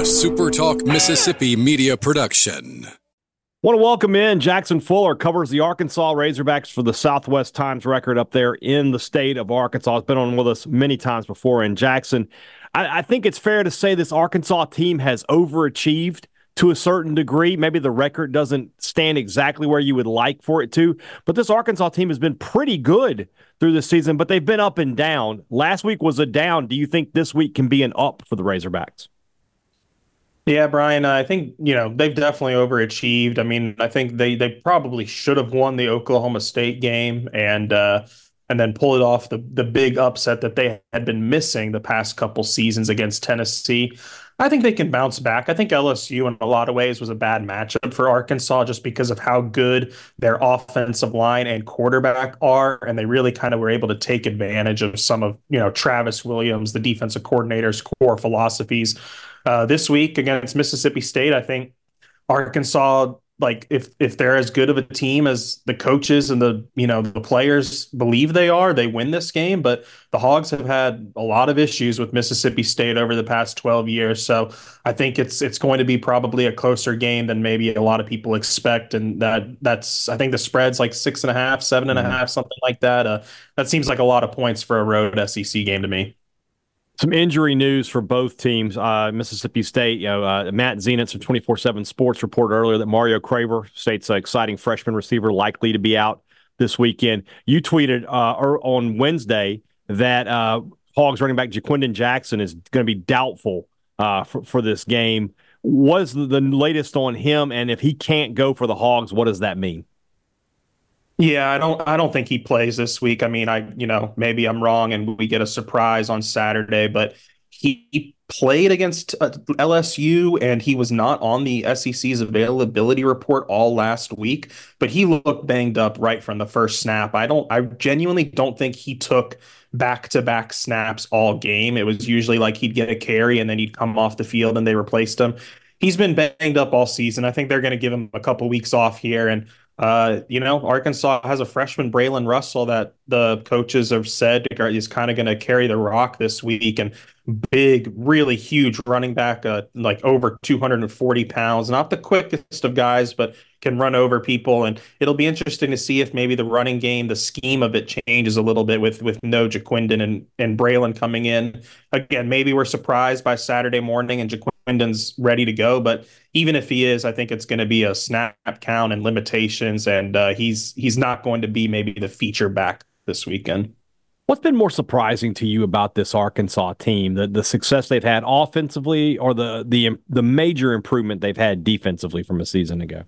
SuperTalk Mississippi media production. Want to welcome in Jackson Fuller, covers the Arkansas Razorbacks for the Southwest Times Record up there in the state of Arkansas. Has been on with us many times before in Jackson. I think it's fair to say this Arkansas team has overachieved to a certain degree. Maybe the record doesn't stand exactly where you would like for it to, but this Arkansas team has been pretty good through the season, but they've been up and down. Last week was a down. Do you think this week can be an up for the Razorbacks? Yeah, Brian, I think, they've definitely overachieved. I mean, I think they probably should have won the Oklahoma State game and then pull it off the big upset that they had been missing the past couple seasons against Tennessee. I think they can bounce back. I think LSU in a lot of ways was a bad matchup for Arkansas just because of how good their offensive line and quarterback are, and they really kind of were able to take advantage of some of, Travis Williams, the defensive coordinator's core philosophies. This week against Mississippi State, I think Arkansas, like if they're as good of a team as the coaches and the players believe they are, they win this game. But the Hogs have had a lot of issues with Mississippi State over the past 12 years. So I think it's going to be probably a closer game than maybe a lot of people expect. And that's I think the spread's like 6.5, 7.5, something like that. That seems like a lot of points for a road SEC game to me. Some injury news for both teams. Mississippi State, Matt Zenitz from 24/7 Sports reported earlier that Mario Craver, State's exciting freshman receiver, likely to be out this weekend. You tweeted on Wednesday that Hogs running back Ja'Quinden Jackson is going to be doubtful for this game. What is the latest on him? And if he can't go for the Hogs, what does that mean? Yeah, I don't think he plays this week. I mean, maybe I'm wrong and we get a surprise on Saturday, but he played against LSU and he was not on the SEC's availability report all last week, but he looked banged up right from the first snap. I genuinely don't think he took back-to-back snaps all game. It was usually like he'd get a carry and then he'd come off the field and they replaced him. He's been banged up all season. I think they're going to give him a couple weeks off here. And Arkansas has a freshman, Braylon Russell, that the coaches have said is kind of going to carry the rock this week. And big, really huge running back, like over 240 pounds. Not the quickest of guys, but can run over people. And it'll be interesting to see if maybe the running game, the scheme of it changes a little bit with no Ja'Quinden and Braylon coming in. Again, maybe we're surprised by Saturday morning and Ja'Quinden's ready to go, but even if he is, I think it's going to be a snap count and limitations, and he's not going to be maybe the feature back this weekend. What's been more surprising to you about this Arkansas team? The success they've had offensively, or the major improvement they've had defensively from a season ago?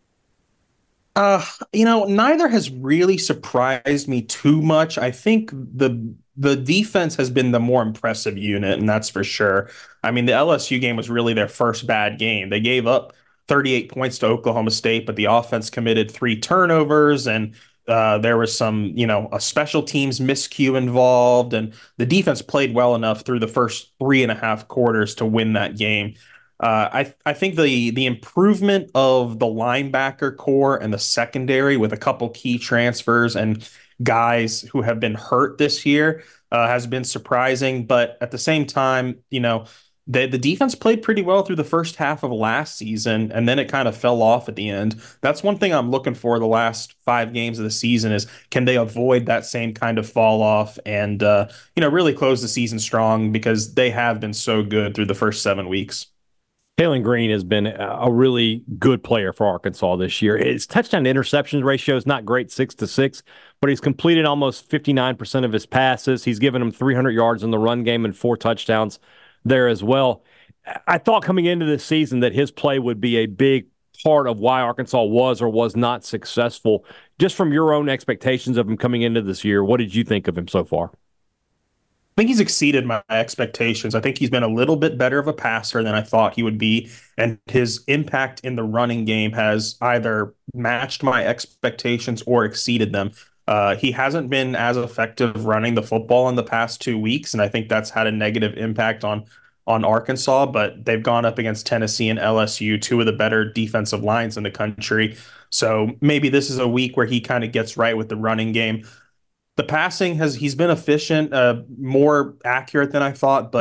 Neither has really surprised me too much. I think the defense has been the more impressive unit, and that's for sure. I mean, the LSU game was really their first bad game. They gave up 38 points to Oklahoma State, but the offense committed 3 turnovers, and there was some, a special teams miscue involved, and the defense played well enough through the first 3.5 quarters to win that game. I think the improvement of the linebacker core and the secondary with a couple key transfers and guys who have been hurt this year has been surprising. But at the same time, the defense played pretty well through the first half of last season, and then it kind of fell off at the end. That's one thing I'm looking for the last 5 games of the season is, can they avoid that same kind of fall off and, really close the season strong, because they have been so good through the first 7 weeks. Kalen Green has been a really good player for Arkansas this year. His touchdown to interception ratio is not great, 6-6, but he's completed almost 59% of his passes. He's given them 300 yards in the run game and 4 touchdowns there as well. I thought coming into this season that his play would be a big part of why Arkansas was or was not successful. Just from your own expectations of him coming into this year, what did you think of him so far? I think he's exceeded my expectations. I think he's been a little bit better of a passer than I thought he would be, and his impact in the running game has either matched my expectations or exceeded them. He hasn't been as effective running the football in the past 2 weeks, and I think that's had a negative impact on Arkansas, but they've gone up against Tennessee and LSU, 2 of the better defensive lines in the country. So maybe this is a week where he kind of gets right with the running game. The passing he's been efficient, more accurate than I thought, but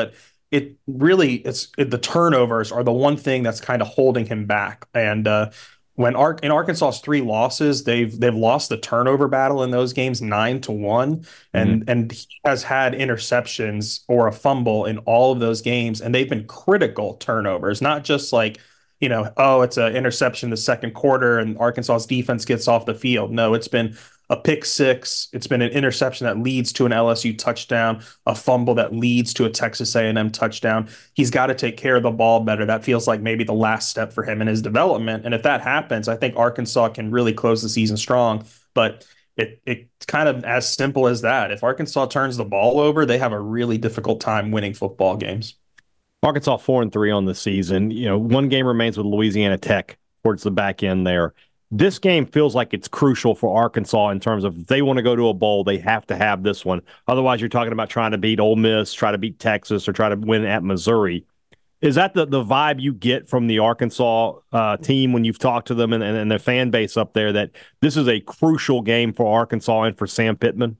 it really the turnovers are the one thing that's kind of holding him back. And in Arkansas's three losses, they've lost the turnover battle in those games 9-1, and he has had interceptions or a fumble in all of those games, and they've been critical turnovers, not just like, oh, it's an interception in the second quarter and Arkansas's defense gets off the field. No, it's been a pick six. It's been an interception that leads to an LSU touchdown, a fumble that leads to a Texas A&M touchdown. He's got to take care of the ball better. That feels like maybe the last step for him in his development. And if that happens, I think Arkansas can really close the season strong. But it's kind of as simple as that. If Arkansas turns the ball over, they have a really difficult time winning football games. Arkansas 4-3 on the season. One game remains with Louisiana Tech towards the back end there. This game feels like it's crucial for Arkansas in terms of if they want to go to a bowl, they have to have this one. Otherwise, you're talking about trying to beat Ole Miss, try to beat Texas, or try to win at Missouri. Is that the vibe you get from the Arkansas team when you've talked to them and their fan base up there, that this is a crucial game for Arkansas and for Sam Pittman?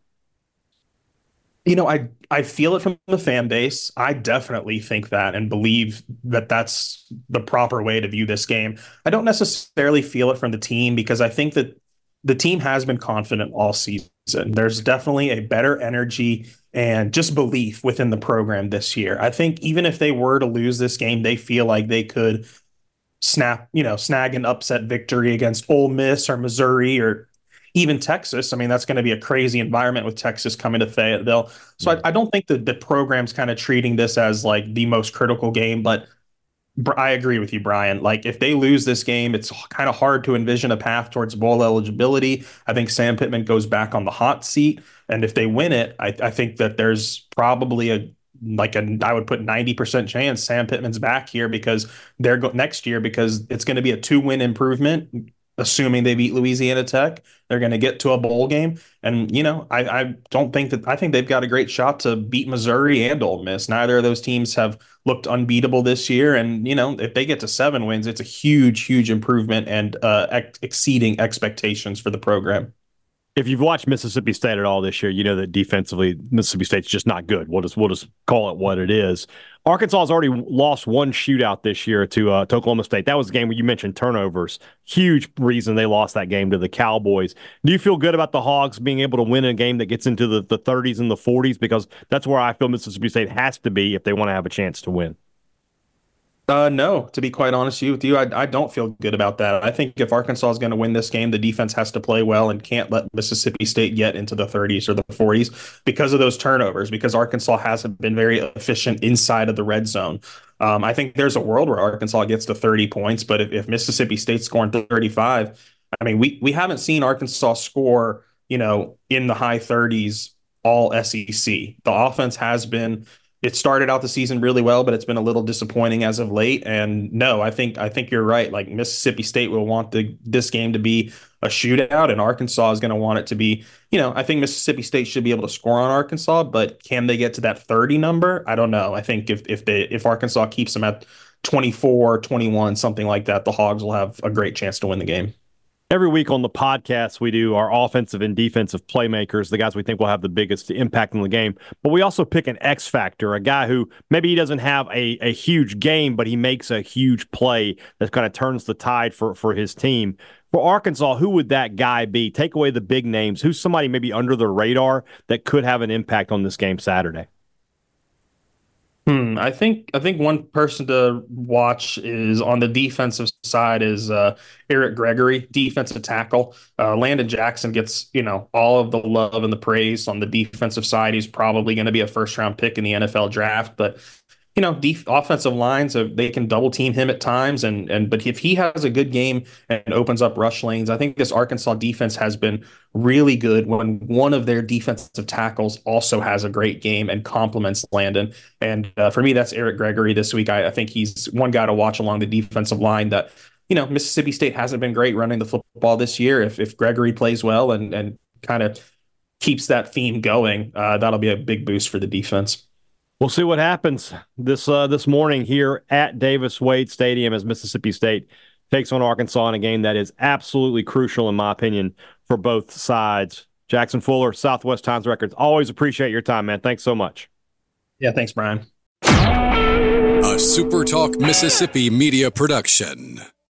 I feel it from the fan base. I definitely think that and believe that that's the proper way to view this game. I don't necessarily feel it from the team because I think that the team has been confident all season. There's definitely a better energy and just belief within the program this year. I think even if they were to lose this game, they feel like they could snag an upset victory against Ole Miss or Missouri or even Texas. I mean, that's going to be a crazy environment with Texas coming to Fayetteville. So I don't think that the program's kind of treating this as like the most critical game, but I agree with you, Brian. Like if they lose this game, it's kind of hard to envision a path towards bowl eligibility. I think Sam Pittman goes back on the hot seat. And if they win it, I think that there's probably I would put 90% chance Sam Pittman's back here because next year, because it's going to be a 2-win improvement. Assuming they beat Louisiana Tech, they're going to get to a bowl game. And, I think they've got a great shot to beat Missouri and Ole Miss. Neither of those teams have looked unbeatable this year. And, if they get to 7 wins, it's a huge, huge improvement and exceeding expectations for the program. If you've watched Mississippi State at all this year, you know that defensively Mississippi State's just not good. We'll just call it what it is. Arkansas has already lost one shootout this year to Oklahoma State. That was the game where you mentioned turnovers. Huge reason they lost that game to the Cowboys. Do you feel good about the Hogs being able to win a game that gets into the 30s and the 40s? Because that's where I feel Mississippi State has to be if they want to have a chance to win. No, to be quite honest with you, I don't feel good about that. I think if Arkansas is going to win this game, the defense has to play well and can't let Mississippi State get into the 30s or the 40s because of those turnovers, because Arkansas hasn't been very efficient inside of the red zone. I think there's a world where Arkansas gets to 30 points, but if Mississippi State's scoring 35, I mean, we haven't seen Arkansas score, in the high 30s all SEC. The offense has been. It started out the season really well, but it's been a little disappointing as of late. And no, I think you're right. Like Mississippi State will want this game to be a shootout, and Arkansas is going to want it to be. I think Mississippi State should be able to score on Arkansas, but can they get to that 30 number? I don't know. I think if Arkansas keeps them at 24, 21, something like that, the Hogs will have a great chance to win the game. Every week on the podcast, we do our offensive and defensive playmakers, the guys we think will have the biggest impact on the game. But we also pick an X factor, a guy who maybe he doesn't have a huge game, but he makes a huge play that kind of turns the tide for his team. For Arkansas, who would that guy be? Take away the big names. Who's somebody maybe under the radar that could have an impact on this game Saturday? I think one person to watch is on the defensive side is Eric Gregory, defensive tackle. Landon Jackson gets all of the love and the praise on the defensive side. He's probably going to be a first-round pick in the NFL draft, but offensive lines, they can double team him at times, but if he has a good game and opens up rush lanes, I think this Arkansas defense has been really good when one of their defensive tackles also has a great game and complements Landon. And for me, that's Eric Gregory this week. I think he's one guy to watch along the defensive line that, Mississippi State hasn't been great running the football this year. If Gregory plays well and kind of keeps that theme going, that'll be a big boost for the defense. We'll see what happens this morning here at Davis Wade Stadium as Mississippi State takes on Arkansas in a game that is absolutely crucial, in my opinion, for both sides. Jackson Fuller, Southwest Times Records. Always appreciate your time, man. Thanks so much. Yeah, thanks, Brian. a SuperTalk Mississippi media production.